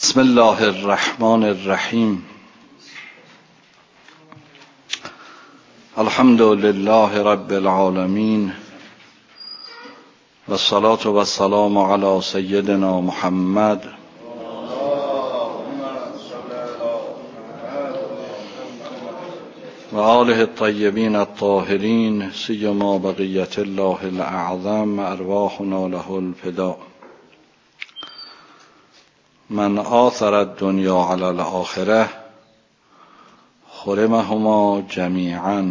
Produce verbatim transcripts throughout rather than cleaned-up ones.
بسم الله الرحمن الرحیم. الحمد لله رب العالمین و الصلاة و السلام علی سیدنا محمد و آله الطیبین الطاهرین سیما بقیت الله الاعظم ارواحنا له الفداء. من آثر الدنیا علی الآخرة حرمهما جمیعا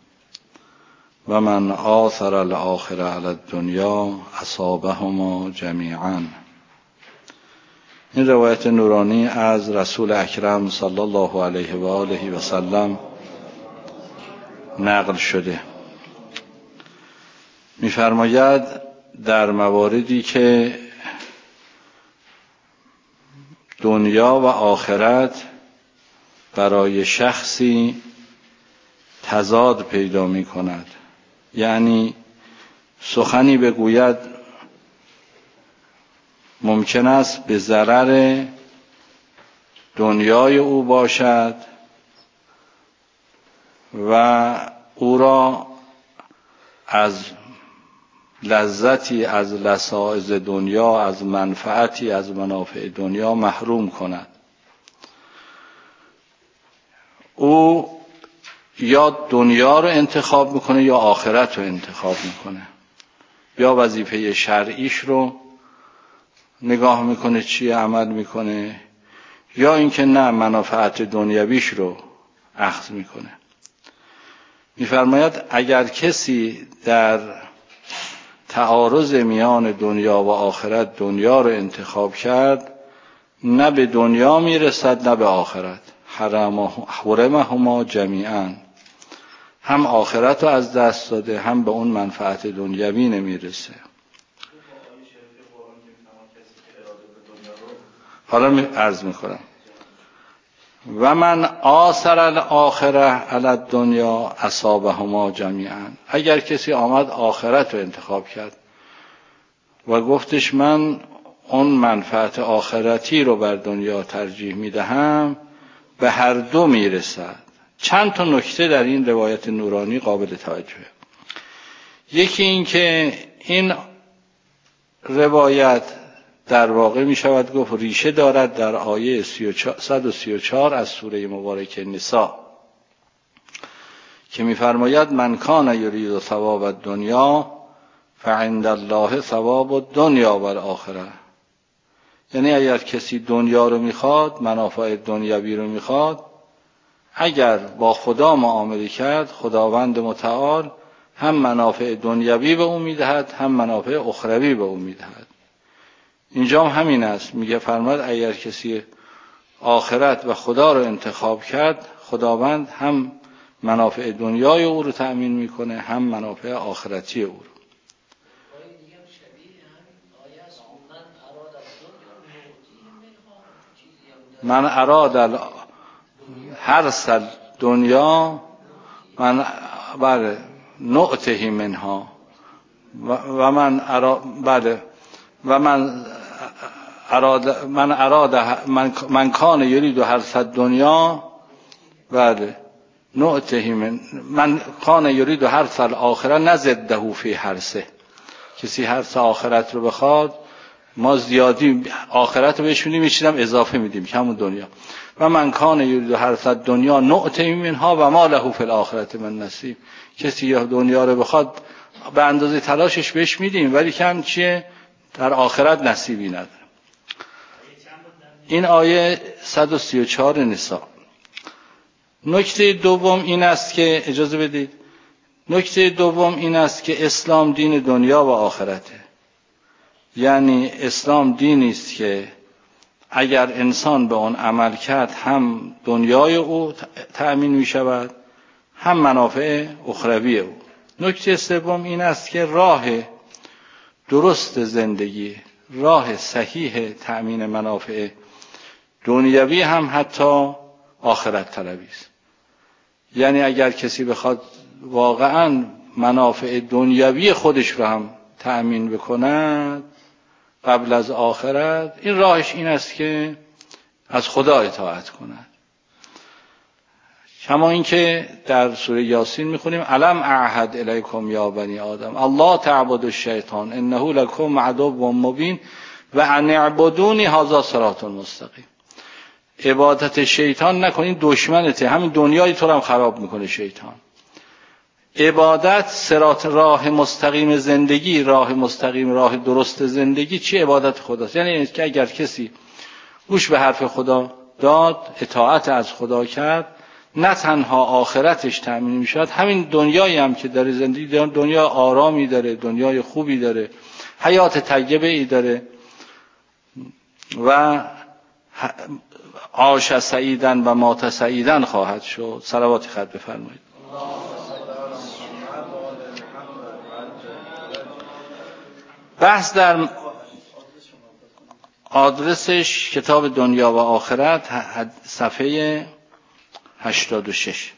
و من آثر الآخرة علی الدنیا اصابهما جمیعا. این روایت نورانی از رسول اکرم صلی الله علیه و آله و سلم نقل شده. می‌فرماید در مواردی که دنیا و آخرت برای شخصی تضاد پیدا می کند، یعنی سخنی بگوید ممکن است به ضرر دنیای او باشد و او را از لذتی از لذائذ دنیا، از منفعتی از منافع دنیا محروم کند. او یا دنیا رو انتخاب میکنه یا آخرت رو انتخاب میکنه، یا وظیفه شرعیش رو نگاه میکنه چی عمل میکنه، یا اینکه نه منافعت دنیویش رو اخذ میکنه. میفرماید اگر کسی در تعارض میان دنیا و آخرت دنیا رو انتخاب کرد، نه به دنیا میرسد نه به آخرت. حرمهما جمیعا، هم آخرت رو از دست داده هم به اون منفعت دنیوی نمیرسه. حالا عرض میکنم و من آثر الآخرة علی الدنیا اصابهما جمیعا. اگر کسی آمد آخرت رو انتخاب کرد و گفتش من اون منفعت آخرتی رو بر دنیا ترجیح میدهم، به هر دو میرسد. چند تا نکته در این روایت نورانی قابل توجهه. یکی این که این روایت در واقع می شود گفت ریشه دارد در آیه صد و سی و چهار از سوره مبارکه نساء که می فرماید من کان یرید ثواب الدنیا فعند الله ثواب الدنیا و الاخره. یعنی اگر کسی دنیا رو میخواد، منافع دنیوی رو میخواد، اگر با خدا معامله کرد، خداوند متعال هم منافع دنیوی به او میدهد هم منافع اخروی به او میدهد. اینجا هم همین است. میگه فرماد اگر کسی آخرت و خدا رو انتخاب کرد، خداوند هم منافع دنیای او رو تأمین میکنه هم منافع آخرتی او رو. من اراد حرث دنیا من بله نؤته منها و من اراد بله و من اراد من اراد من, من کان یرید حرث دنیا بله نؤته من من کان یرید حرث الاخره نزده فی حرثه. کسی حرث آخرت رو بخواد ما زیادی آخرت رو بهش میدیم، یه چیزم اضافه میدیم که همون دنیا. و من کان یرید حرث دنیا نؤته منها و ما له فی الاخره من نصیب. کسی یا دنیا رو بخواد به اندازه تلاشش بهش میدیم ولی کم چیه در آخرت نصیبی نداره. این آیه صد و سی و چهار نساء. نکته دوم این است که اجازه بدید نکته دوم این است که اسلام دین دنیا و آخرته. یعنی اسلام دینی است که اگر انسان به آن عمل کرد هم دنیای او تأمین می شود هم منافع اخروی او. نکته سوم این است که راه درست زندگی، راه صحیح تأمین منافع دنیوی هم حتی آخرت طلبی است. یعنی اگر کسی بخواد واقعا منافع دنیوی خودش رو هم تأمین بکند قبل از آخرت، این راهش این است که از خدا اطاعت کند. کما اینکه در سوره یاسین میخونیم الم اعهد الیکم یا بنی آدم الله تعبدوا الشیطان انه لکم عدو مبین و ان اعبدونی هذا صراط مستقیم. عبادت شیطان نکنین، دشمنته، همین دنیای تو رو هم خراب میکنه شیطان. عبادت صراط، راه مستقیم زندگی، راه مستقیم، راه درست زندگی چی؟ عبادت خداست. یعنی که اگر کسی گوش به حرف خدا داد، اطاعت از خدا کرد، نه تنها آخرتش تأمین میشد، همین دنیایی هم که داره زندگی داره، دنیا آرامی داره، دنیای خوبی داره، حیات طیبه ای داره و عاش سعیدن و مات سعیدن خواهد شد. صلوات خط بفرمایید. بحث در آدرسش کتاب دنیا و آخرت، صفحه هشتاد و شش.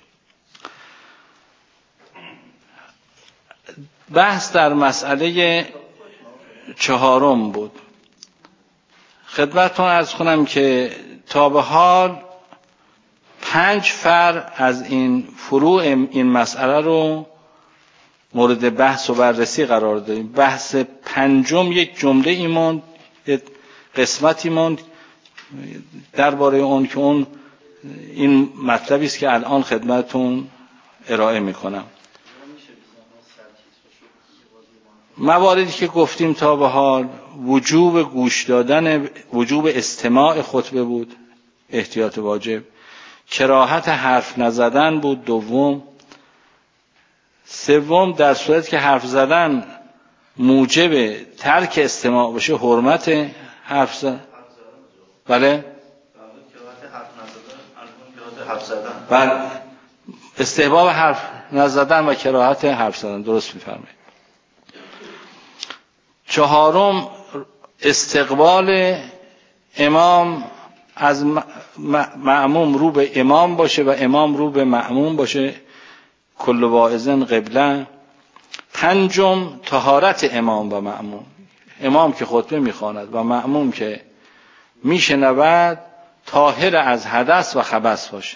بحث در مسئله چهارم بود. خدمتتون عرض کنم که تا به حال پنج فرع از این فروع این مسئله رو مورد بحث و بررسی قرار دادیم. بحث پنجم یک جمله ایمان، یک قسمتی موند درباره اون که اون این مطلبی است که الان خدمتتون ارائه میکنم. مواردی که گفتیم تا به حال وجوب گوش دادن، وجوب استماع خطبه بود، احتیاط واجب. کراهت حرف نزدن بود دوم. سوم در صورت که حرف زدن موجب ترک استماع بشه، حرمت حرف زدن. بله؟ بله، استحباب حرف نزدن و کراهت حرف زدن، درست می‌فرمایید. چهارم استقبال امام، از مأموم رو به امام باشه و امام رو به مأموم باشه، کل واعظن قبله. پنجم طهارت امام و مأموم، امام که خطبه میخواند و مأموم که میشنود طاهر از حدث و خبث باشه.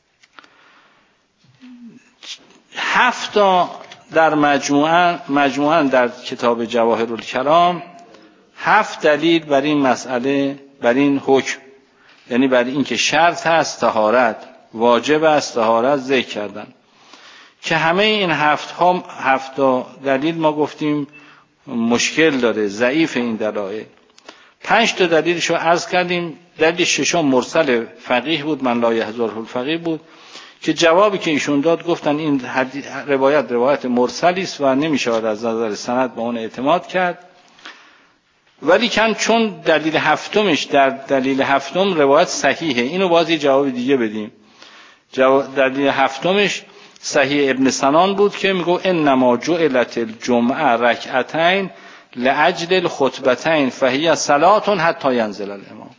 هفت تا در مجموعه مجموعاً در کتاب جواهرالکلام هفت دلیل بر این مسئله، بر این حکم، یعنی بر این که شرط هست طهارت، واجب است طهارت، ذکر کردن که همه این هفت ها هفت تا دلیل ما گفتیم مشکل داره، ضعیف این دلایل. پنج تا دلیلشو عرض کردیم. دلیل ششم مرسل فقیه بود، من لا یحضره الفقیه بود، که جوابی که ایشون داد گفتن این روایت روایت مرسلی است و نمیشه از نظر سند به اون اعتماد کرد. ولی کن چون دلیل هفتمش در دلیل هفتم روایت صحیحه، اینو باز یه جواب دیگه بدیم. دلیل هفتمش صحیح ابن سنان بود که میگو انما جعلت الجمعه رکعتین لاجل الخطبتین فهی صلاه حتی ینزل الامام.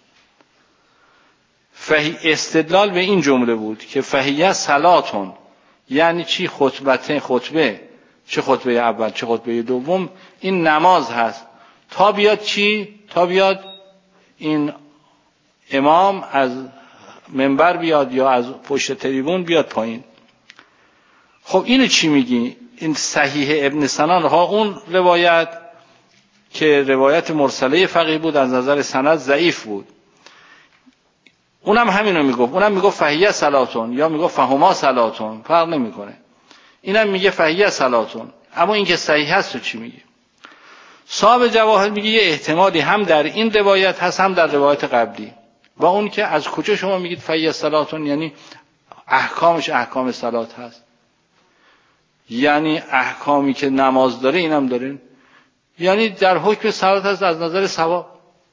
فهی استدلال به این جمله بود که فهی صلاتون، یعنی چی؟ خطبته، خطبه، چه خطبه اول چه خطبه دوم، این نماز هست تا بیاد چی؟ تا بیاد این امام از منبر بیاد یا از پشت تریبون بیاد پایین. خب اینو چی میگی؟ این صحیح ابن سنان ها، اون روایت که روایت مرسله فقیه بود از نظر سند ضعیف بود، اونم همینو میگفت. اونم میگفت فهیه صلاتون یا میگفت فهما صلاتون، فرق نمیکنه. اینم میگه فهیه صلاتون. اما این که صحیح هست تو چی میگه؟ صاحب جواهر میگه یه احتمالی هم در این روایت هست هم در روایت قبلی. و اون که از کجا شما میگید فهیه صلاتون، یعنی احکامش احکام صلات هست، یعنی احکامی که نماز داره اینم داره، یعنی در حکم صلات هست از نظر ثواب.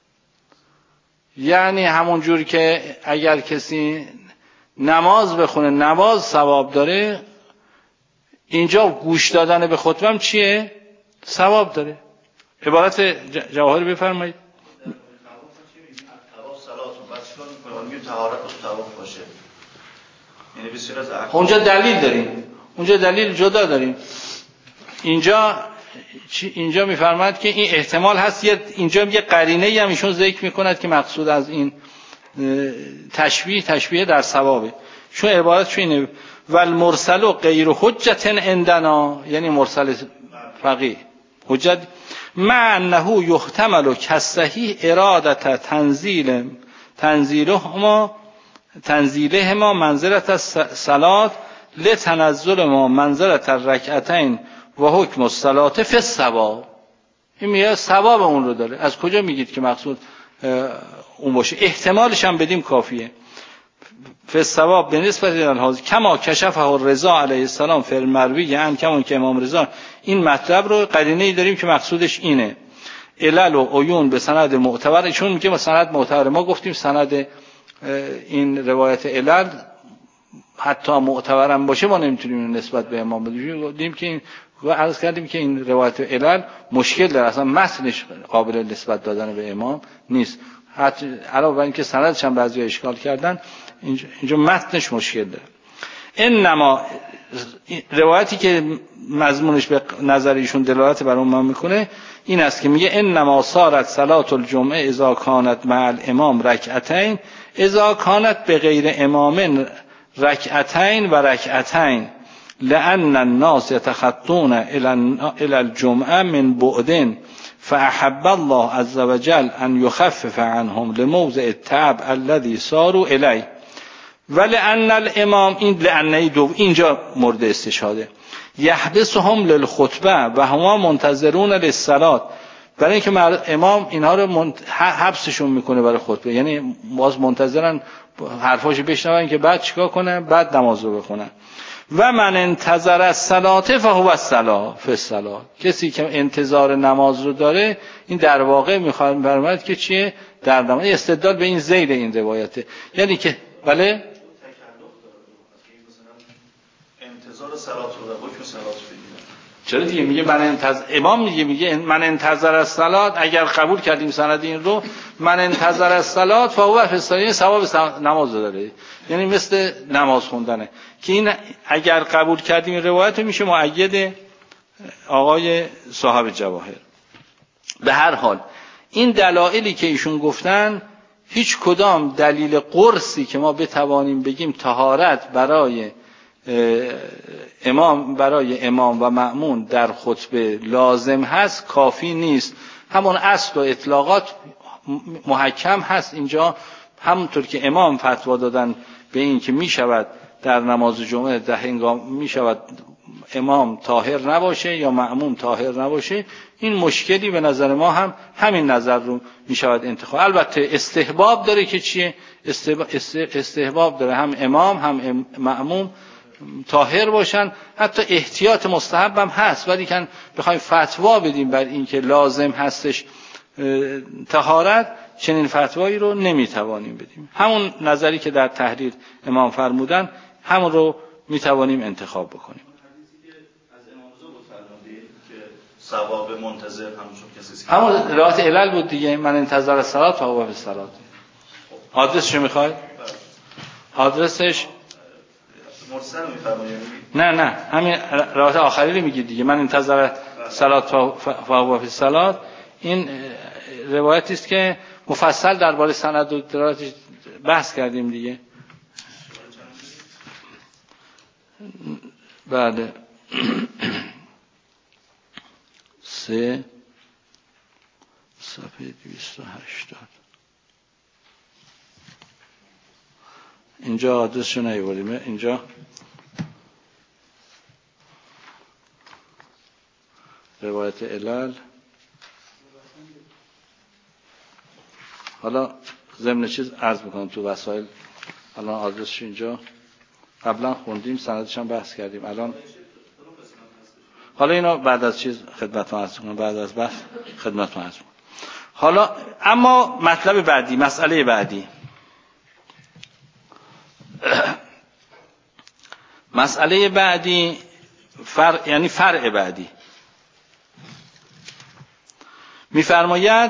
یعنی همون جور که اگر کسی نماز بخونه نماز ثواب داره، اینجا گوش دادن به خطبه هم چیه؟ ثواب داره. عبارت جواهر بفرمایید. اونجا دلیل داریم، اونجا دلیل جدا داریم. اینجا اینجا میفرماید که این احتمال هست. اینجا یه قرینه ای هم ایشون ذکر میکند که مقصود از این تشبیه تشبیه در ثوابه، چون عبارت اینه والمرسل و غیر حجت عندنا، یعنی مرسل فقیه حجت مع انه یحتمل کالصحیح اراده تنزیل تنزیلهما تنزیلهما منزلت الصلاه لتنزل ما منزلت الرکعتین و حکم الصلاه فی الثواب. این میگه ثواب اون رو داره. از کجا میگید که مقصود اون باشه؟ احتمالش هم بدیم کافیه. فی الثواب به نسبت الحاضر کما کشفه رضا علیه السلام فی المروی، یعنی کمون که امام رضا این مطلب رو قرینه ای داریم که مقصودش اینه علل و عیون به سند معتبر، چون میگه ما سند معتبر، ما گفتیم سند این روایت علل حتی معتبرم باشه ما نمیتونیم نسبت به امام بدیم. گفتیم که این و عرض کردیم که این روایت علل مشکل داره، اصلا متنش قابل نسبت دادن به امام نیست، حتی علاوه بر اینکه سندش هم بعضی اشکال کردن اینجا متنش مشکل داره. انما روایتی که مضمونش به نظر ایشون دلالت بر اون میکنه این است که میگه انما صارت صلاه الجمعه اذا كانت مع الامام رکعتین اذا كانت بغیر امام رکعتین و رکعتین لأن الناس يتخطون الى الجمعه من بعد فأحب الله عز وجل ان يخفف عنهم لموضع التعب الذي صاروا الیه ولأن الامام، این لأنه دو اینجا مورد استشهاده، یحبسهم للخطبه و هما منتظرون للصلاه، برای اینکه امام اینها رو حبسشون میکنه برای خطبه، یعنی باز منتظرن حرفاشو بشنون که بعد چیکار کنن، بعد نماز رو بخونن. و من انتظر الصلاه فهو الصلاه فی الصلاه، کسی که انتظار نماز رو داره این در واقع میخواد فرماید که چیه در نماز. استدلال به این ذیل این روایته، یعنی که بله انتظار صلات رو و حکم صلات بگیرن. چرا دیگه میگه من انتظر امام میگه میگه من انتظر الصلاه، اگر قبول کردیم سند این رو من انتظر الصلاه فهو فی الصلاه، ثواب نماز داره، یعنی مثل نماز خوندنه که این اگر قبول کردیم این روایت میشه مؤید آقای صاحب جواهر. به هر حال این دلایلی که ایشون گفتن هیچ کدام دلیل قرصی که ما بتوانیم بگیم طهارت برای امام برای امام و مأمون در خطبه لازم هست کافی نیست. همون اصل و اطلاقات محکم هست اینجا، همونطور که امام فتوا دادن به این که می شود در نماز جمعه در هنگام می شود امام طاهر نباشه یا مأموم طاهر نباشه، این مشکلی به نظر ما هم همین نظر رو می شود انتخاب. البته استحباب داره که چیه؟ استحباب داره هم امام هم مأموم طاهر باشن، حتی احتیاط مستحب هم هست، ولی که بخوایم فتوا بدیم بر این که لازم هستش طهارت، چنین فتوایی رو نمیتوانیم بدیم. همون نظری که در تحریر امام فرمودن همون رو میتوانیم انتخاب بکنیم. حدیثی که از امام رضا بود فرمودید که ثواب منتظر همون کسی همون روایت علل بود دیگه، من انتظر الصلاه و هو فی الصلاه. آدرسش رو میخوای؟ آدرسش مرسل میفرمایید؟ نه نه همین روایت آخری رو میگی دیگه، من انتظر صلات و هو فی الصلاه. این روایتی است که مفصل درباره سند و دلالتش بحث کردیم دیگه. بله سه صفحه دویست و هشتاد اینجا آدرسشو نیاوردیم، اینجا روایت علل. حالا ضمن چیز عرض میکنم تو وسایل، الان آدرسش اینجا قبلا خوندیم، سندش هم بحث کردیم. الان حالا اینو بعد از چیز خدمتتون عرض میکنم، بعد از بحث خدمتتون عرض میکنم. حالا اما مطلب بعدی، مسئله بعدی مسئله بعدی فرع، یعنی فرع بعدی میفرماید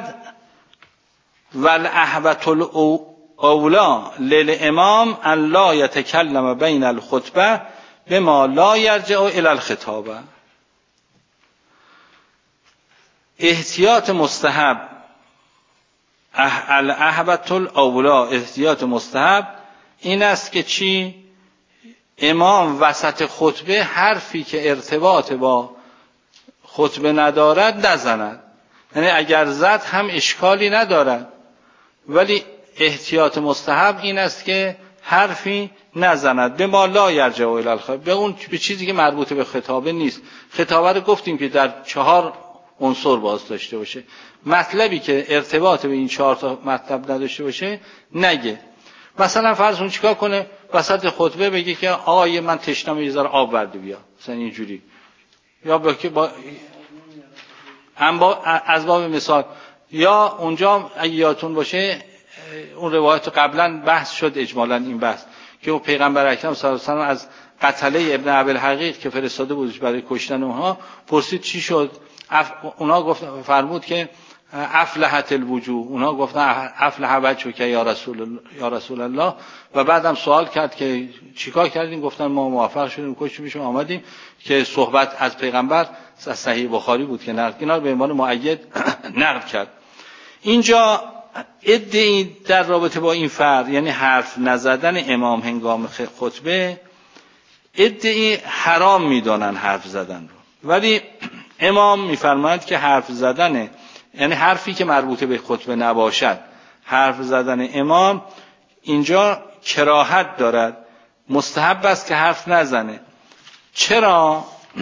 والاحوط الاولا للامام ان لا یتکلم بین الخطبه بما لا یرجع الی الخطابه. احتیاط مستحب الاحبت الاولا احتیاط مستحب این است که چی؟ امام وسط خطبه حرفی که ارتباط با خطبه ندارد نزند. یعنی اگر زد هم اشکالی ندارد، ولی احتیاط مستحب این است که حرفی نزند. به ما لا یرجع الی الخطاب، به اون به چیزی که مربوط به خطابه نیست. خطابه رو گفتیم که در چهار عنصر باز داشته باشه. مطلبی که ارتباط به این چهار تا مطلب نداشته باشه نگه. مثلا فرض کن چیکار کنه وسط خطبه بگه که آقا من تشنمه یه ذره آب ورده بیا، مثلا اینجوری، یا با که با از باب مثال. یا اونجا اگه یادتون باشه اون روایت قبلا بحث شد اجمالا این بحث که اون پیغمبر اکرم صلی الله علیه و آله از قتله ابن ابوالحقیق که فرستاده بودش برای کشتن اونها پرسید چی شد. اف... اونا گفت فرمود که افلحت الوجوه، اونا گفتن افلح وجهک یا رسول یا رسول الله. و بعدم سوال کرد که چیکار کردین؟ گفتن ما موفق شدیم کشتیم میشم آمدیم، که صحبت از پیغمبر از صحیح بخاری بود که نقل اینا به عنوان مؤید نقل کرد. اینجا ادعی در رابطه با این فرض، یعنی حرف نزدن امام هنگام خطبه، ادعی حرام میدانن حرف زدن رو، ولی امام میفرماید که حرف زدن، یعنی حرفی که مربوط به خطبه نباشد، حرف زدن امام اینجا کراهت دارد، مستحب است که حرف نزنه. چرا؟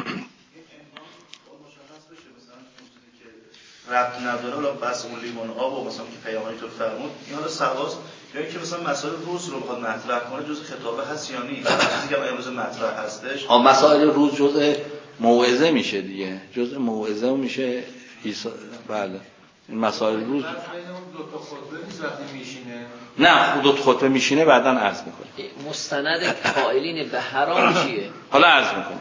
ربط نداره، ولی بس اون لیمون آب و مثلا که پیامبر تو فرمود این حالا سواس، یا اینکه مثلا مسائل روز رو بخواد مطرح کنه جزء خطابه هست یا نیست؟ چیزی که امروز مطرح هستش ها مسائل روز جزء موعظه میشه دیگه، جزء موعظه میشه. بله این مسائل روز بین اون دو تا خطبه نیست وقتی میشینه، نه دو تا خطبه میشینه بعداً عرض میکنه. مستند قائلین به حرام چیه؟ حالا عرض میکنه.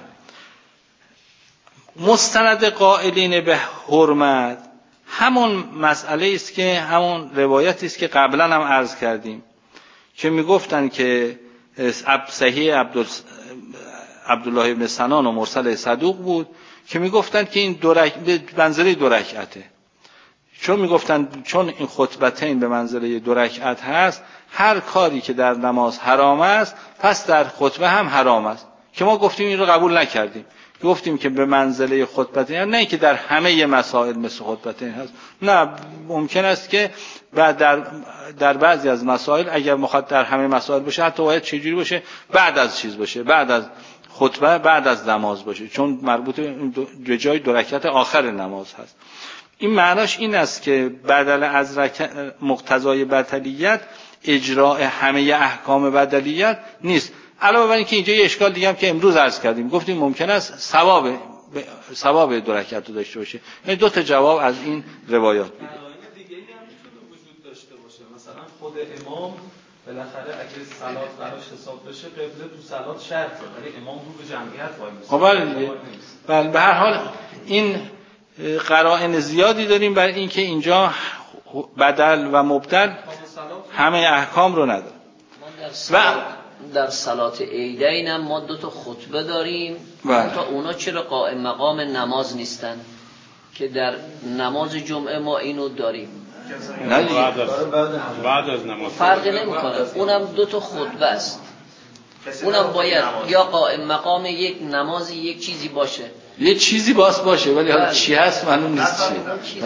مستند قائلین به حرمت همون مسئله است که همون روایتی است که قبلا هم عرض کردیم که میگفتن که صحیح عبد عبدالله ابن سنان و مرسل صدوق بود که میگفتن که این دو رک... به منزله دو رکعته، چون میگفتن چون این خطبتین به منزله دو رکعت هست، هر کاری که در نماز حرام است پس در خطبه هم حرام است، که ما گفتیم این رو قبول نکردیم. گفتیم که به منزله خطبتین، نه که در همه مسائل مثل خطبتین هست، نه ممکن است که بعد در در بعضی از مسائل اگر مخاطب در همه مسائل باشه حتی باید چجوری باشه، بعد از چیز باشه، بعد از خطبه، بعد از نماز باشه، چون مربوط به جای دو رکعت آخر نماز هست. این معناش این است که بدل از مقتضای بدلیت اجراء همه احکام بدلیت نیست. علاوه بر اینکه اینجا یه اشکال دیگه هم که امروز عرض کردیم، گفتیم ممکن است ثواب ثواب دو رکعت رو داشته باشه. این دو تا جواب از این روایات میده. دیگه ای هم میتونه وجود داشته باشه، مثلا خود امام بالاخره اگه صلات براش حساب بشه قبله تو صلات شرطه، ولی امام رو به جمعیت وای میسه. خب بله بله به هر حال این قرائن زیادی داریم برای اینکه اینجا بدل و مبدل همه احکام رو نداره. و در صلات عیدین هم ما دو تا خطبه داریم، تا اونا چرا قائم مقام نماز نیستن که در نماز جمعه ما اینو داریم؟ نه دیگه بعد از نماز فرقی نمیکنه، اونم دو تا خطبه است، اونم باید یا قائم مقام یک نمازی یک چیزی باشه، یه چیزی باس باشه، ولی حالا چی هست معلوم نیست چی.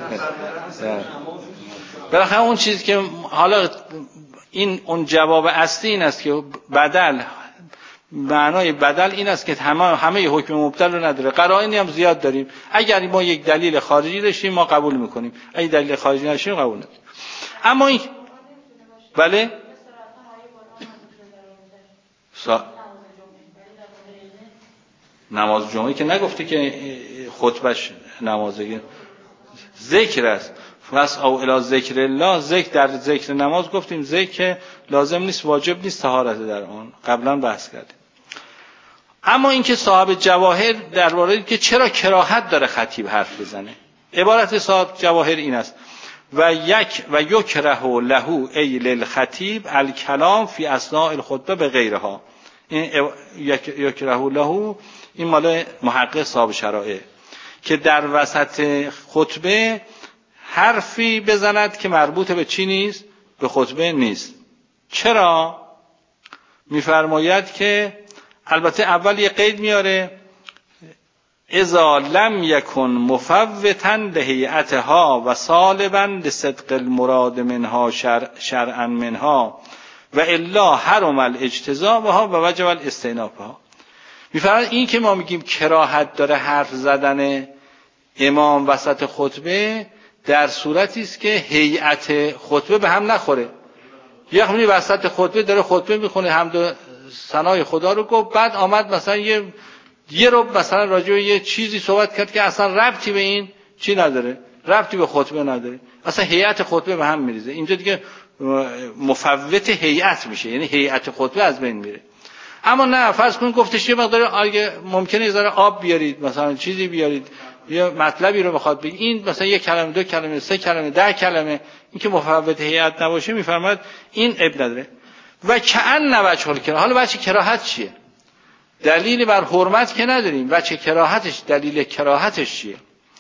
بالاخره اون چیزی که حالا این اون جواب اصلی این است که بدل، معنای بدل این است که همه همه حکم مبدل رو نداره. قرائنی هم زیاد داریم، اگر ما یک دلیل خارجی داشتیم ما قبول میکنیم، اگه دلیل خارجی نداشتیم قبول نمیکنیم. اما این بله سا... نماز جمعه که نگفته که خطبش نمازه ذکر است، فس او الی ذکر الله، ذکر در ذکر نماز گفتیم ذکر لازم نیست، واجب نیست طهارت در آن، قبلا بحث کردیم. اما اینکه صاحب جواهر درباره که چرا کراهت داره خطیب حرف بزنه، عبارت صاحب جواهر این است: و یک و یکره له ای للخطیب الکلام فی اثناء الخطبه به غیرها. این یکره له این مال محقق صاحب شرائع، که در وسط خطبه حرفی بزند که مربوط به چی نیست؟ به خطبه نیست. چرا؟ میفرماید که البته اول یه قید میاره اذا لم یکن مفوتا لهیئتها و صالبا لصدق المراد منها شرع شرعا منها و الا حرم الاجتزاء بها و وجب الاستئناف بها. میفرماید این که ما میگیم کراهت داره حرف زدن امام وسط خطبه در صورتی است که هیئت خطبه به هم نخوره. یه خونی وسط خطبه داره خطبه میخونه حمد و ثنای خدا رو گفت، بعد آمد مثلا یه یه رو مثلا راجع به یه چیزی صحبت کرد که اصلا ربطی به این چی نداره، ربطی به خطبه نداره، اصلا هیئت خطبه به هم میریزه. اینجا دیگه مفوت هیئت میشه، یعنی هیئت خطبه از بین میره. اما نه، فرض کنید گفتش یه مقدار اگه ممکنه یه ذره آب بیارید، مثلا چیزی بیارید، یه مطلبی رو بخواد بگید، این مثلا یک کلمه، دو کلمه، سه کلمه، ده کلمه، این که مفوت هیئت نباشه، میفرماید این اب نداره. و کأن وجه الکراهه. حالا وجه کراهت چیه؟ دلیلی بر حرمت که نداریم، وجه کراهتش، دلیل کراهتش چیه؟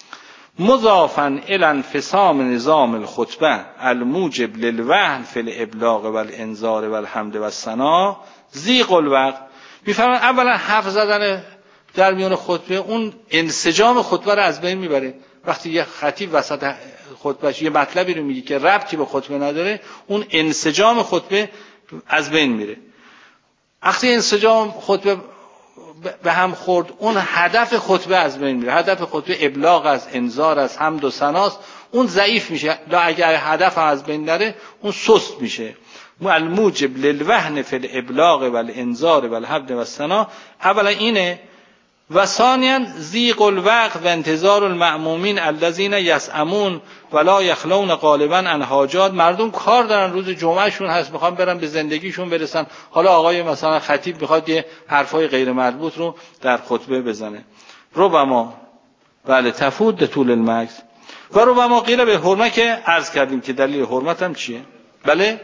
مضافا الی انفصام نظام الخطبه الموجب للوهن فی الابلاغ والانذار والحمد والثنا ضیق الوقت. میفرمان اولا حرف زدن در میان خطبه اون انسجام خطبه رو از بین میبره. وقتی یه خطیب وسط خطبهش یه مطلبی رو میگه که ربطی به خطبه نداره، اون انسجام خطبه از بین میره. وقتی انسجام خطبه به هم خورد، اون هدف خطبه از بین میره. هدف خطبه ابلاغ از انذار از حمد و ثناست، اون ضعیف میشه. لا اگر هدف از بین نره اون سست میشه. الموجب للوهن فی الابلاغ والانذار والحمد والثنا اولا اینه. و ثانیا ضیق الوقت و انتظار المأمومین الذین یسعمون ولا یخلون غالبا عن حاجات. مردم کار دارن، روز جمعه شون هست، میخوان برن به زندگیشون برسن، حالا آقای مثلا خطیب میخواد یه حرفای غیر مربوط رو در خطبه بزنه. ربما بله تفوت طول المکث و ربما قیل به حرمت که عرض کردیم که دلیل حرمت هم چیه؟ بله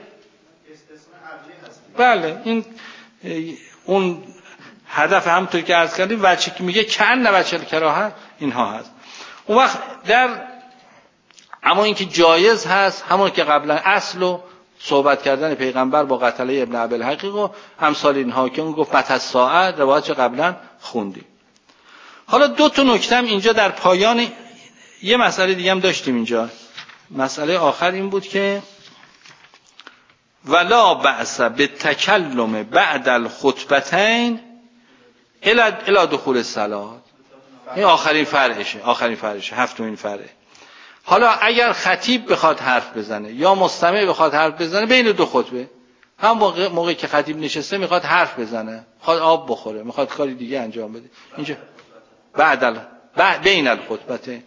بله این اون هدف همونطور که عرض کردیم وجهی که میگه کن وجه کراهت اینها هست. اون وقت در اما اینکه جایز هست، همون که قبلا اصل و صحبت کردن پیغمبر با قتله ابن ابی الحقیق و امثال اینها که اون گفت مت الساعه، روایت قبلا خوندیم. حالا دو تا نکته اینجا در پایان یه مسئله دیگه هم داشتیم اینجا. مسئله آخر این بود که ولا بأس بالتکلم بعد الخطبتین الی دخول الصلاه. این آخرین فرعشه، آخرین فرعشه، هفتمین فرعه. حالا اگر خطیب بخواد حرف بزنه یا مستمع بخواد حرف بزنه بین دو خطبه، هم موقع موقعی که خطیب نشسته میخواد حرف بزنه، میخواد آب بخوره، میخواد کاری دیگه انجام بده، اینجا بعد ال... بعد بین الخطبتین.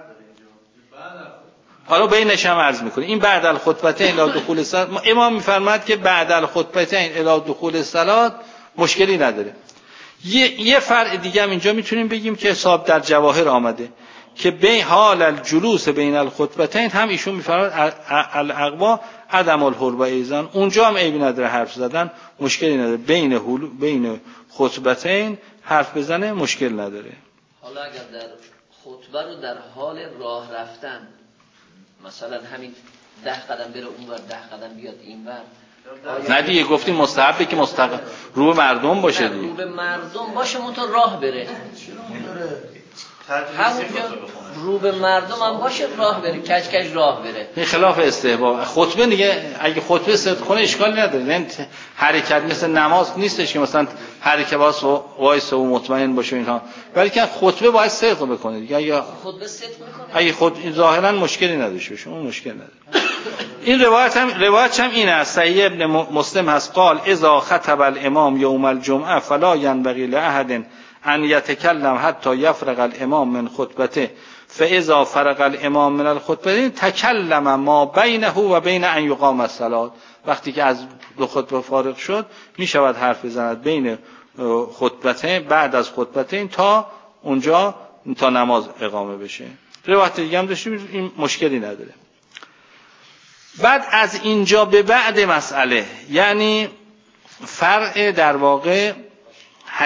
حالا بینش هم عرض میکنه این بعد الخطبتین الی دخول الصلاه. امام میفرماد که بعد الخطبتین الی دخول الصلاه مشکلی نداره. یه یه فرع دیگه هم اینجا میتونیم بگیم که حساب در جواهر آمده که بین حال الجلوس بین الخطبتین هم ایشون میفرماد الاقوا عدم الحرمه ایزان، اونجا هم عیبی نداره حرف زدن، مشکلی نداره. بین حل... بین خطبتین حرف بزنه مشکل نداره. حالا اگر در خطبه رو در حال راه رفتن مثلا همین ده قدم بره اونور، ده قدم بیاد اینور، نه دیگه گفتیم مستحبه که مستقیم رو به مردم باشه دیگه، رو به مردم باشه منتها راه بره، همونجا رو به مردم هم باشه راه بره، کج کج راه بره. این خلاف استحباب. خطبه دیگه اگه خطبه صدق کنه اشکالی نداره، نه حرکت مثل نماز نیستش که مثلا حرکت واسه وایس و مطمئن باشه اینها، بلکه خطبه باید صدق بکنه دیگه. اگه خطبه صدق میکنه اگه خود ظاهرا مشکلی نداشته باشه اون مشکل نداره. این روایت هم روایت هم اینه، صحیح ابن مسلم هست قال اذا خطب الامام یوم الجمعه فلا ينبغي لاحد ان یتکلم حتی یفرغ الامام من خطبته فاذا فرغ الامام من الخطبه تکلم ما بینه و بین ان یقام الصلاه. وقتی که از دو خطبه فارغ شد می شود حرف بزند بین خطبتین، بعد از خطبتین تا اونجا تا نماز اقامه بشه. روایت دیگه هم داشتیم، این مشکلی نداره. بعد از اینجا به بعد مسئله، یعنی فرع در واقع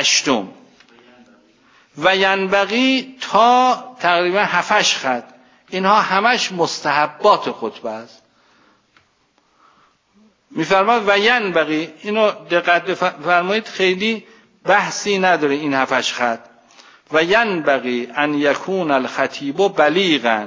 هشتم و ینبغی تا تقریبا هفتش خط، اینها همش مستحبات خطبه است. میفرماد و ینبغی، اینو دقت فرمایید خیلی بحثی نداره این هفتش خط. و ینبغی ان یکون الخطیب بلیغا،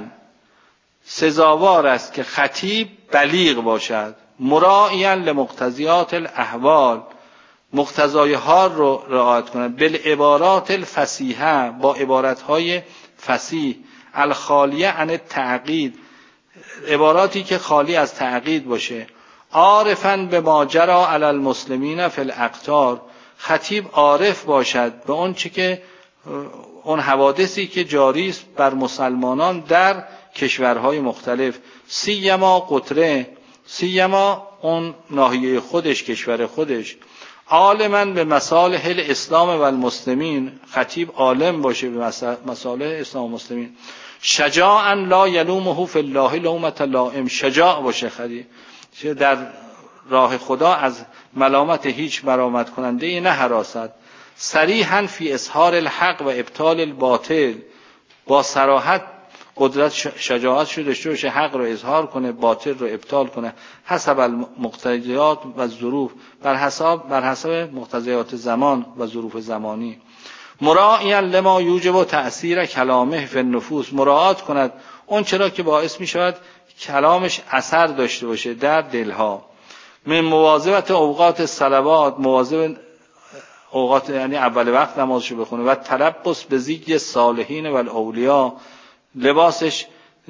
سزاوار است که خطیب بلیغ باشد، مراعیا لمقتضیات الاحوال، مقتضای حال رو رعایت کند، بالعبارات الفصیحه، با عبارتهای فصیح، الخالیه عن التعقید، عباراتی که خالی از تعقید باشه، عارفاً بما جرى علی المسلمین فی الاقطار، خطیب عارف باشد به اون چه که اون حوادثی که جاری است بر مسلمانان در کشورهای مختلف، سیما قطره، سیما اون ناحیه خودش، کشور خودش، عالماً به مصالح الاسلام و المسلمین، خطیب عالم باشه به مصالح اسلام و مسلمین، شجاعاً لا یلومه فی الله لومة لائم، شجاع باشه خطیب در راه خدا از ملامت هیچ برآمد کننده ای نه هراست، صریحاً فی اظهار الحق و ابطال الباطل، با صراحت قدرت شجاعت شده داشته حق رو اظهار کنه، باطل رو ابطال کنه، حسب المقتضیات و ظروف، بر حسب بر حسب مقتضیات زمان و ظروف زمانی، مراعیا لما یوجب تأثیر کلامه فی النفوس، مراعات کند اون چرا که باعث می شود کلامش اثر داشته باشه در دلها، من مواظبت اوقات الصلوات، مواظب اوقات یعنی اول وقت نمازشو بخونه، و تلبس به زیگ صالحین و الاولیا، لباسش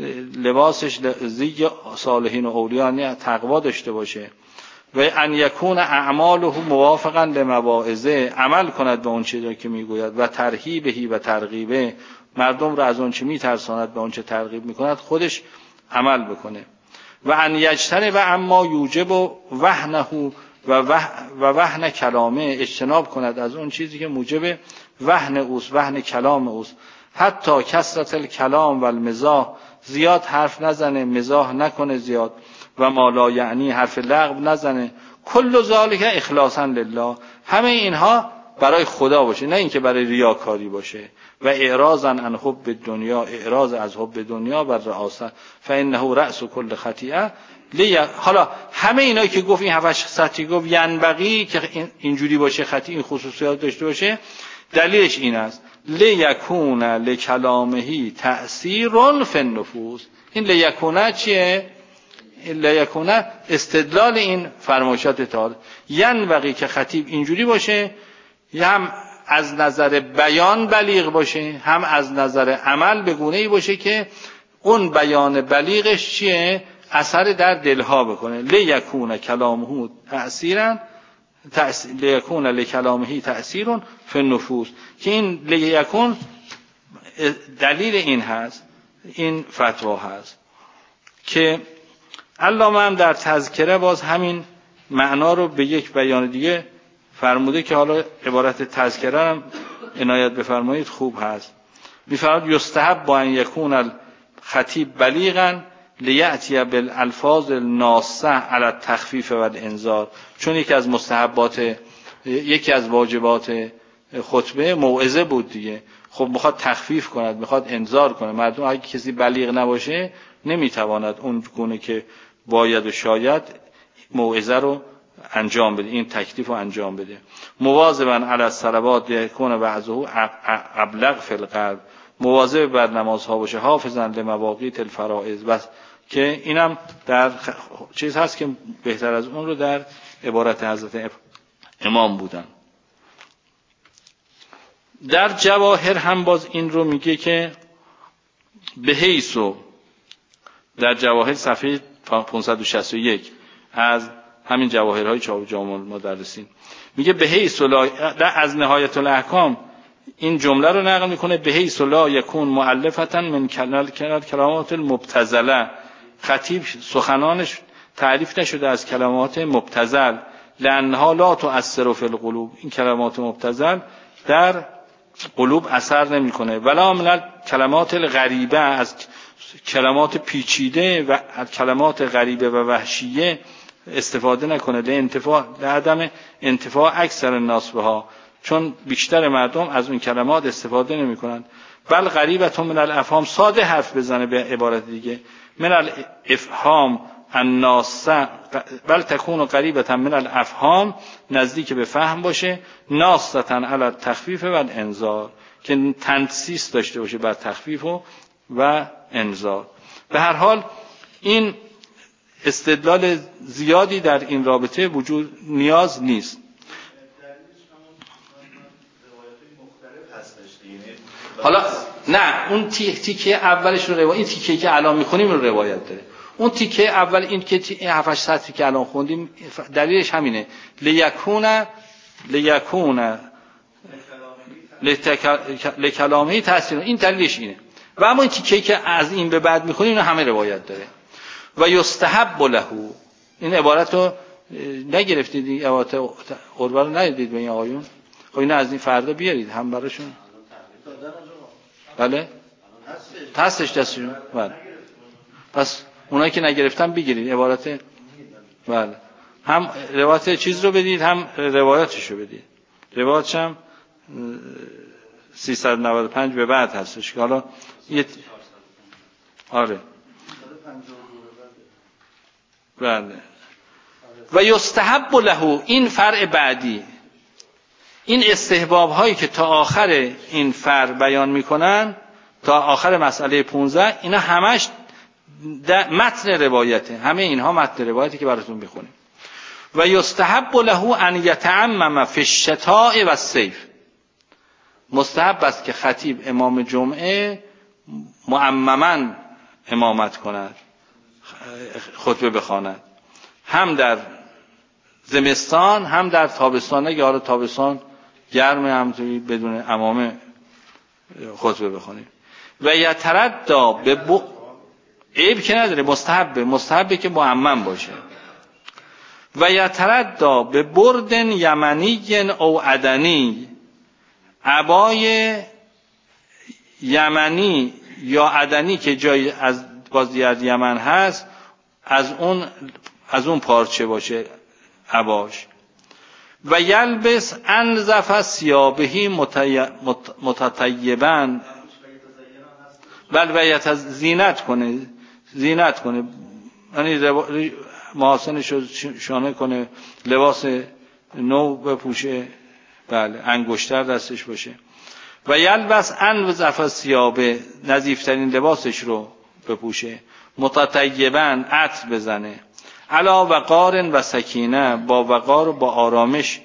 لباسش زیگ صالحین و اولیا یعنی تقوا داشته باشه، و ان یکون اعماله موافقا لمواعظه، عمل کند به اون چیزی که میگوید، و ترهیبه و ترغیبه، مردم را از اون چه میترساند به اون چه ترغیب میکند خودش عمل بکنه، و ان یجتنب و اما یوجب وهنه و وهن کلامه، اجتناب کند از اون چیزی که موجب وهن اوست، وهن کلام اوست، حتی کثرت الکلام و المزاح، زیاد حرف نزنه، مزاح نکنه زیاد، و ما لا یعنی حرف لغو نزنه، کل ذالک اخلاصا لله، همه اینها برای خدا باشه نه اینکه برای ریاکاری باشه، و اعراضا عن حب دنیا، اعراض از حب دنیا و رئاسه، فانه رأس کل خطیئه. حالا همه اینا که گفت این هفتش سطحی گفت ینبغی که اینجوری باشه، خطی این خصوصیات داشته باشه، دلیلش این است لیکون لکلامه تأثیر فی النفوس. این لیکونه چیه؟ لیکونه استدلال این فرمایشات تعالی، ینبغی که خطیب اینجوری باشه، هم از نظر بیان بلیغ باشه، هم از نظر عمل به گونه‌ای باشه که اون بیان بلیغش چیه؟ اثر در دلها بکنه. لیکون کلامه تأثیرا تأثیر لیکون لکلامه تأثیر فی النفوس، که این لیکون دلیل این هست، این فتوا هست که علامه هم در تذکره باز همین معنا رو به یک بیان دیگه فرموده که حالا عبارت تذکره هم عنایت بفرمایید خوب هست. میفرماید یستحب با ان یکون الخطیب بلیغا لیأتی بالالفاظ الناصه علی التخفیف و الانذار، چون یکی از مستحبات یکی از واجبات خطبه موعظه بود دیگه، خب میخواد تخفیف کند، میخواد انذار کنه مردم، اگه کسی بلیغ نباشه نمیتواند اون گونه که باید و شاید موعظه رو انجام بده، این تکلیف رو انجام بده. مواظبا علی الصلوات یکون وعظه ابلغ فی القلب، مواظب بر نمازها باشه، حافظا لمواقیت الفرائض، بس که اینم در چیز هست که بهتر از اون رو در عبارت حضرت امام بودن. در جواهر هم باز این رو میگه که به حیثو، در جواهر صفحه پانصد و شصت و یک از همین جواهرهای چاپ جامع المدرسین میگه به حیث لا، از نهایت الاحکام این جمله رو نقل میکنه، به حیث لا یکون مؤلفتا من کلمات المبتذله، خطیب سخنانش تعریف نشده از کلمات مبتذل، لانها لا تؤثر فی القلوب، این کلمات مبتذل در قلوب اثر نمیکنه، ولا من کلمات الغریبه، از کلمات پیچیده و کلمات غریبه و وحشیه استفاده نکنه، له انتفاع لعدم انتفاع اکثر الناس بها، چون بیشتر مردم از اون کلمات استفاده نمی کنند. بل قریبة من الافهام، ساده حرف بزنه، به عبارت دیگه من الافهام الناس، بل تکون قریبة من الافهام، نزدیک به فهم باشه، ناصتا علی التخفیف و الانذار، که تنسیس داشته باشه بر تخفیف و و انذار. به هر حال این استدلال زیادی در این رابطه وجود نیاز نیست. حالا نه، اون تیکه اولش رو روایت، این تیکه که الان میخونیم رو روایت داره. اون تیکه اول، این که هفت هشت سطری که الان خوندیم، دلیلش همینه، لیکون لیکون لکلامه تاثیر، این دلیلش اینه. و اما این تیکه که از این به بعد میخونیم اینو همه روایت داره. و یستحب له، این عبارت رو نگرفتید، عبارت عروه رو ندیدید به این آقایون؟ خب اینو از این فردا بیارید هم براشون. بله هستش دستشون. بله پس اونایی که نگرفتن بگیرید عبارت. بله هم روایت چیز رو بدید هم روایتش رو بدید. روایتش هم سیصد و نود و پنج به بعد هستش که حالا یه آره بله. و یستحب له، این فرع بعدی، این استحباب هایی که تا آخر این فرع بیان میکنن، تا آخر مسئله پانزده، اینا همش متن روایته، همه اینها متن روایتی که براتون بخونیم. و یستحب له ان یتعمم فی الشتاء و الصیف، مستحب است که خطیب امام جمعه معمما امامت کند، خطبه بخواند، هم در زمستان هم در تابستان، اگه حالا تابستان گرمه همونطوری بدون عمامه خطبه بخونیم. و یترددا به ب... عیب که نداره، مستحبه، مستحبه که معمم باشه. و یترددا به برد یمنی او عدنی، عبای یمنی یا عدنی که جای از بازی از یمن هست، از اون از اون پارچه باشه عباش. و یلبس انظف ثیابه متطیبا، بل و یت زینت کنه، زینت کنه یعنی محاسنش رو شانه کنه، لباس نو بپوشه، بله انگشتر دستش باشه. و یلبس انظف ثیابه، نظیفترین لباسش رو بپوشه، متطیبا عطر بزنه، علا وقار و سکینه، با وقار و با آرامش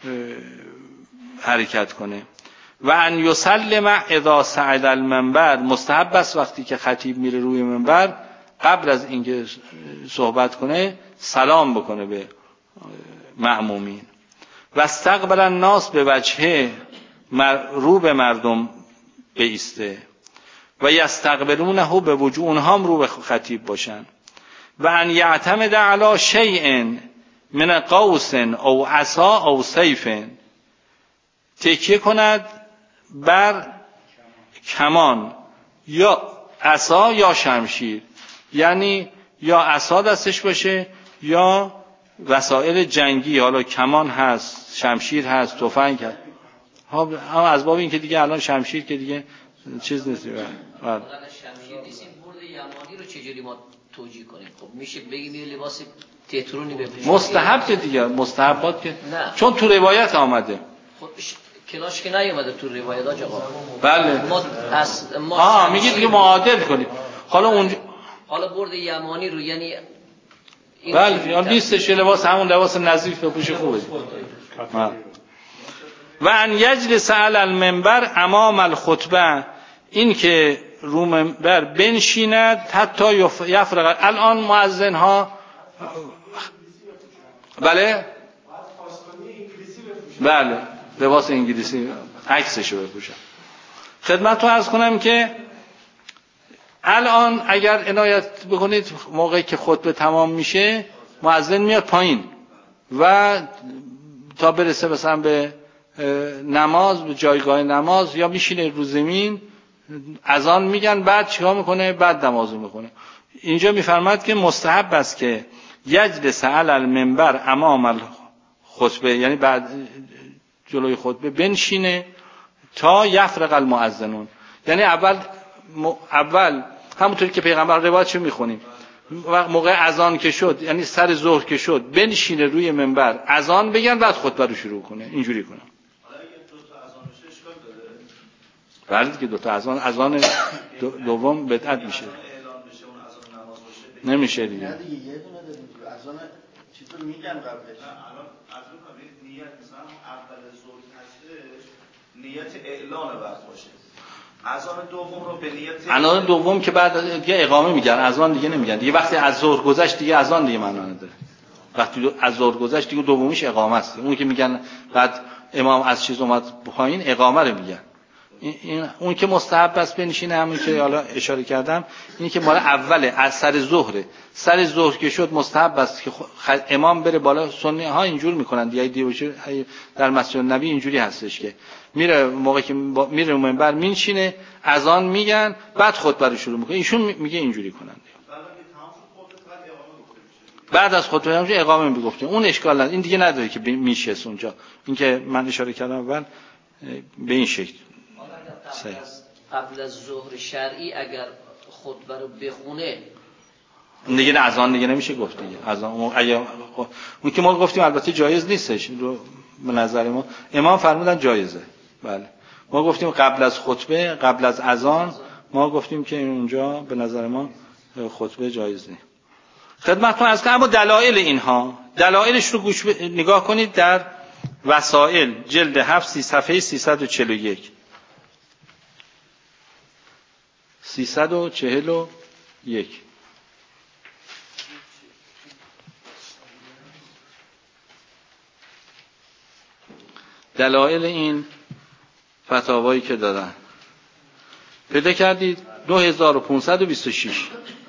حرکت کنه. و ان یسلم اذا صعد المنبر، مستحب است وقتی که خطیب میره روی منبر، قبل از اینکه صحبت کنه سلام بکنه به مأمومین. و استقبل الناس به وجهه، رو به مردم بایسته. و یستقبلونه به وجوه، اونها هم رو به خطیب باشن. و ان یعتمد علی شیء من قوس او عصا او سیف، تکیه کند بر کمان یا عصا یا شمشیر، یعنی یا عصا دستش باشه یا وسایل جنگی، حالا کمان هست، شمشیر هست، تفنگ هست. ها از باب این که دیگه الان شمشیر که دیگه چیز نیست. بله شمشیر نیست، برد یمانی رو چجوری ما توجیه کنیم؟ خب میشه بگیم یه لباس تترونی بپوشه، مستحب دیگه، مستحبات که نه. چون تو روایت آمده. خب کلاش که نیومده تو روایت آقا. بله ما از ما آه میگید که معادل کنیم. حالا اونجا حالا برد یمانی رو یعنی بله یا نیستش، لباس همون لباس نظیف بپوشه خوبه. و ان یجلس علی المنبر امام الخطبه، این که رو منبر بنشیند حتی یفرغ. الان مؤذن ها بله بله لباس انگلیسی عکسشو بپوشن. خدمتتون عرض کنم که الان اگر عنایت بکنید موقعی که خطبه تمام میشه مؤذن میاد پایین و تا برسه مثلا به نماز، به جایگاه نماز، یا میشینه رو زمین اذان میگن، بعد چیکار میکنه؟ بعد نمازو میکنه. اینجا میفرماد که مستحب است که یجلس علی المنبر امام الخطبه، یعنی بعد جلوی خطبه بنشینه تا یفرغ المؤذنون، یعنی اول اول همونطوری که پیغمبر روایتشو میخونیم وقت موقع اذان که شد، یعنی سر ظهر که شد، بنشینه روی منبر اذان بگن، بعد خطبه رو شروع کنه. اینجوری کنه. حالا اگه دو تا اذان بشه اشکال داره؟ بله دیگه دو تا اذان، اذان دوم بدعت میشه. اعلان بشه اون اذان نماز باشه نمیشه دیگه. نه دیگه یه دونه داریم تو اذان چیزو میگن قبلش. نه الان از اون کاری نیت مثلا اول ظهر هستش نیت اعلان وقت باشه. اذان دوم رو به نیت اذان دوم که بعد دیگه اقامه میگن، اذان دیگه نمیگن دیگه. وقتی از ظهر گذشت دیگه اذان دیگه معنا نداره. وقتی از ظهر گذشت دیگه دومیش اقامه است. اون که میگن بعد امام از چیز اومد پایین، اقامه رو میگن. این اون که مستحب است بنشینه، همون که حالا اشاره کردم، این که مال اوله از سر ظهره. سر ظهر که شد مستحب است که امام بره بالا. سنی ها اینجور میکنن دیگه، دیوچه در مسجد نبی اینجوری هستش که میره موقعی که میره منبر مینشینه، اذان میگن، بعد خطبه رو شروع میکنه. ایشون میگه اینجوری کنن. بعد از خطبه هم اقامه میگفتیم، اون اشکال نداره. این دیگه نداره که میشه اونجا. این که من اشاره کردم اول به این شکل. قبل از, قبل از ظهر شرعی اگر خطبه رو بخونه دیگه نه اذان دیگه نمیشه گفت دیگه. اذان اون, اون که ما گفتیم البته جایز نیستش رو به نظر ما. امام فرمودن جایزه. بله ما گفتیم قبل از خطبه، قبل از اذان ما گفتیم که اونجا به نظر ما خطبه جایز نیست. خدمتتون عرض کنم. اما دلایل اینها، دلایلش رو گوش ب... نگاه کنید در وسائل جلد هفت صفحه سیصد و چهل و یک سیصد و چهل و یک. دلایل این فتاوایی که دادن پیدا کردید دو هزار و پانصد و بیست و شش.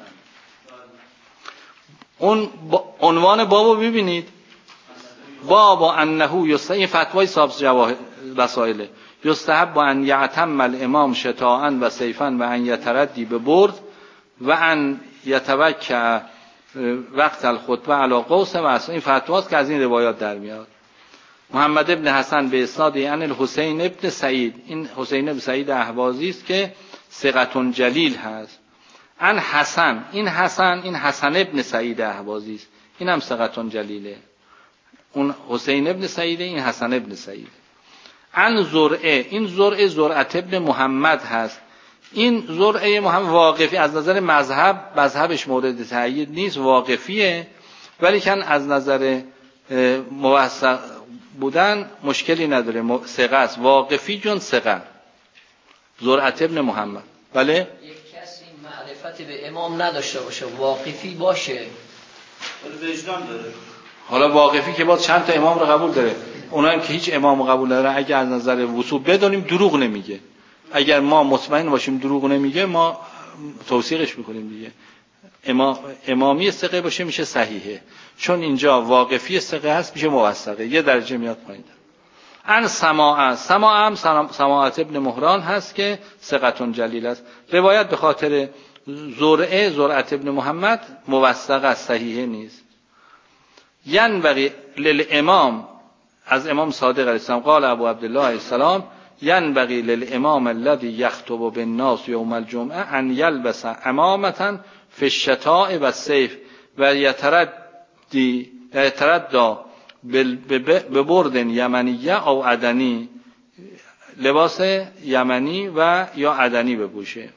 اون با عنوان بابو ببینید، بابا انه یستحب، این فتوای سابز جواهر وسائل، یستحب با ان یعتم الامام شتاء و صیفا و ان یتردی به برد و ان یتوکع وقت الخطبه علی قوس و اصلا. این فتواست که از این روایات در میاد. محمد ابن حسن به اسناد عن الحسین ابن سعید، این حسین ابن سعید اهوازی است که ثقة جلیل هست. ان حسن، این حسن این حسن ابن سعید اهوازی است، این هم ثقة جلیله. اون حسین ابن سعید، این حسن ابن سعید. ان زرعه، این زرعه زرعت ابن محمد هست. این زرعه محمد واقفی، از نظر مذهب مذهبش مورد تأیید نیست، واقفیه، ولی کن از نظر موثق بودن مشکلی نداره. ثقه است، واقفی جون ثقه، زرعت ابن محمد. بله یک کسی معرفت به امام نداشته باشه، واقفی باشه، ولی وجدان داره. حالا واقفی که باز چند تا امام رو قبول داره. اونایی که هیچ امام رو قبول نداره، اگه از نظر وصول بدونیم دروغ نمیگه، اگر ما مطمئن باشیم دروغ نمیگه ما توثیقش میکنیم دیگه. امام امامی ثقه باشه میشه صحیحه، چون اینجا واقفی ثقه هست میشه موثقه، یه درجه میاد پایین. ان سماع، سماع هم سماعت ابن مهران هست که ثقة جلیل است. روایت به خاطر زرعه زرعت ابن محمد موثق است، صحیحه نیست. ینبغی للامام، از امام صادق علیه السلام، قال ابو عبدالله علیه السلام، ینبغی للامام الذی یخطب بالناس یوم الجمعه ان یلبس عمامة فی الشتاء و الصیف و یتردی یتردى به برد یمنیه او عدنی، لباس یمنی و یا عدنی بپوشه.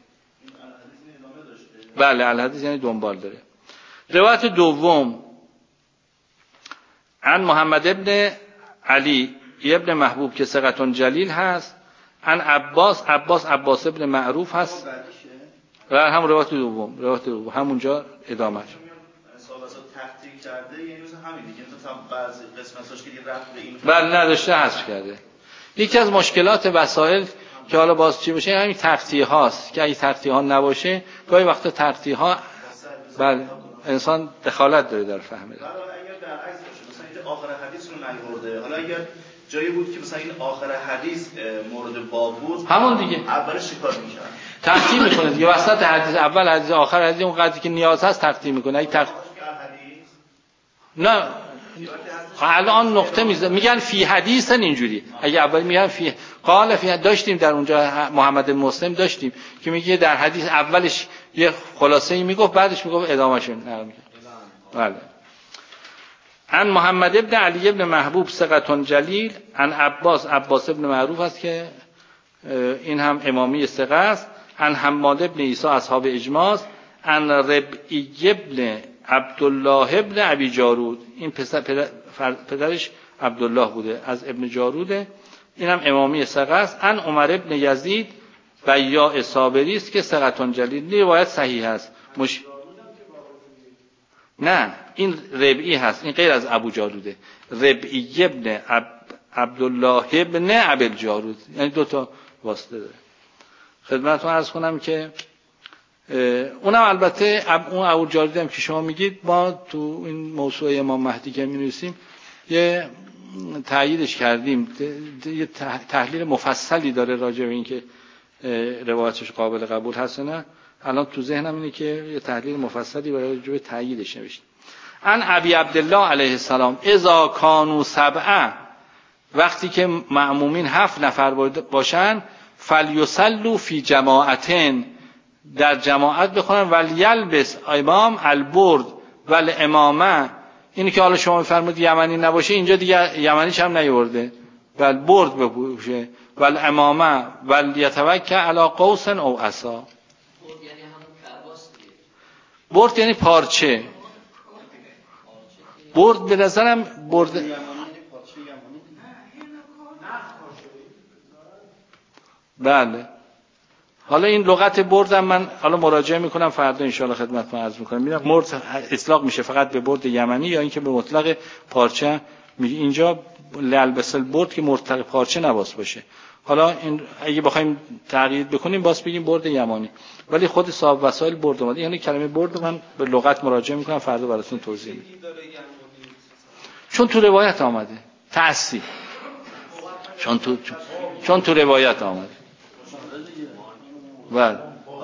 بله الحدیث یعنی دنبال داره. روایت دوم عن محمد ابن علی ابن محبوب که ثقة جلیل هست. عن عباس، عباس عباس ابن معروف هست و هم روایت دوم، روایت دوم همونجا ادامه شد. تحقیق کرده یعنی مثلا همین دیگه، مثلا بعضی قسمتاش که رفت به این بله نداشته حذف کرده. یکی از مشکلات وسایل که حالا باز چی باشه همین تقطیع هاست که اگه تقطیع ها نباشه گاهی وقتا تقطیع ها بله انسان دخالت داره در فهمه. حالا اگر برعکس باشه مثلا اینجا آخر حدیث رو نیورده، حالا اگر جایی بود که مثلا این آخر حدیث مورد باب بود همون دیگه اولش چیکار می‌کرد؟ تقطیع میکنه دیگه، وسط حدیث اول حدیث آخر حدیث اون قدری که نیاز هست تقطیع میکنه. اگه تق... نه الان نقطه میزه میگن فی حدیثن اینجوری. اگه اول میگن فی قال فی داشتیم در اونجا محمد مسلم داشتیم که میگه در حدیث اولش یه خلاصه‌ای میگفت بعدش میگفت ادامه‌شو نمیگه. بله. عن محمد ابن علی ابن محبوب ثقة جلیل عن عباس عباس ابن معروف است که این هم امامی ثقه است. عن حماد ابن عیسی اصحاب اجماع است. عن ربعی ابن عبدالله ابن ابی جارود، این پسر پدرش عبدالله بوده، از ابن جاروده، این هم امامی ثقه است. عن عمر ابن یزید بیاع صابری است که ثقة جلیل، این روایت صحیح است. مش... نه این ربعی هست، این غیر از ابو جاروده. ربعی ابن عب... عبدالله ابن ابی جارود، یعنی دو تا واسطه داره. خدمتتون عرض کنم که اونم البته اون ابو جارود هم که شما میگید، ما تو این موضوع امام مهدی که می‌نویسیم یه تأییدش کردیم، یه تحلیل مفصلی داره راجع به این که روایتش قابل قبول هست نه. الان تو ذهنم اینه که یه تحلیل مفصلی برای راجع به تأییدش نوشتیم. ان ابی عبدالله علیه السلام اذا کانوا سبعه، وقتی که مأمومین هفت نفر باشن، فلیصلوا فی جماعتین، در جماعت بخونن، ولیلبس امام البرد والامامه، اینی که حالا شما میفرمایید یمنی نباشه، اینجا دیگه یمنیش هم نیورده، ول برد بپوشه، والامامه ولیتوکل علی قوس او عصا. برد یعنی پارچه. برد به نظرم برد بله. حالا این لغت بردم من حالا مراجعه میکنم، فردا ان شاء الله خدمتتون عرض میکنم. میگم برد اطلاق میشه فقط به برد یمنی یا اینکه به مطلق پارچه. میگه اینجا للبسل برد که مطلق پارچه نباس باشه. حالا این اگه بخوایم تغییر بکنیم باز بگیم برد یمانی، ولی خود صاحب وسایل برد اومده. یعنی کلمه برد من به لغت مراجعه میکنم، فردا براتون توضیح میدم. چون تو روایت آمده تأسی، چون تو چون تو روایت آمده. بله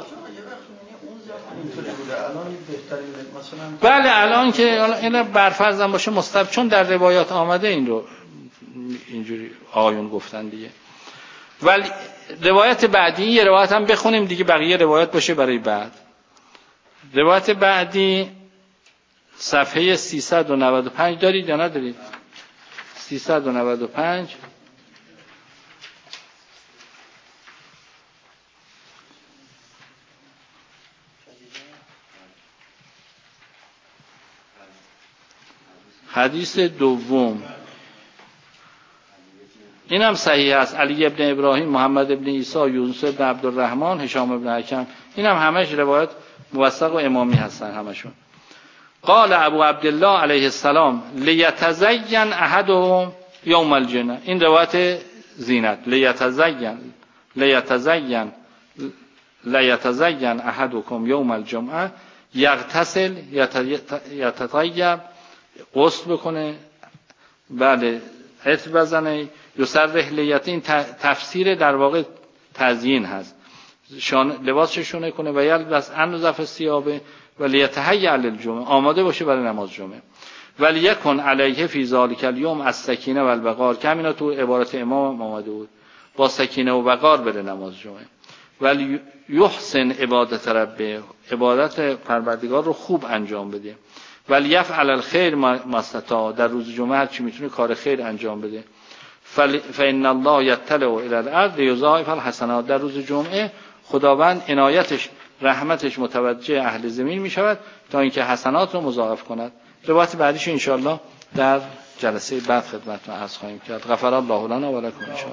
بله الان که این برفرضم باشه مستحب، چون در روایات آمده این رو اینجوری آیون گفتن دیگه. ولی روایت بعدی، یه روایت هم بخونیم دیگه، بقیه روایت باشه برای بعد. روایت بعدی صفحه سیصد و نود و پنج دارید یا ندارید؟ سیصد و نود و پنج. حدیث دوم این هم صحیح است. علی ابن ابراهیم، محمد ابن عیسی، یونس ابن عبدالرحمن، هشام ابن حکم، این هم همش روایت موثق و امامی هستن همشون. قال ابو عبدالله علیه السلام لیتزین احدهم یوم الجمعه، این روایت زینت. لیتزین لیتزین لیتزین احدکم یوم الجمعه یغتسل یتطیب، غسل بکنه، بله عطر بزنه، یسرح لیته، این تفسیر در واقع تزیین هست، شان لباسش شونه کنه، و یلبس انظف الثیاب و لیتهیأ للجمعه، آماده باشه برای نماز جمعه. ولیکن علیه فی ذلک الیوم السکینه و الوقار، که همینا تو عبارت امام آمده بود، با سکینه و وقار بره نماز جمعه. ولی یحسن عبادت ربه، عبادت پروردگار رو خوب انجام بده. ولی یفعل الخیر ما استطاع، در روز جمعه هر چی میتونه کار خیر انجام بده. فإن الله یطلع الی الارض لیضاعف الحسنات، در روز جمعه خداوند عنایتش رحمتش متوجه اهل زمین میشود تا اینکه حسنات رو مضاعف کند. روایت بعدیش ان شاء الله در جلسه بعد خدمتتون عرض خواهیم کرد. غفر الله لنا و لکم.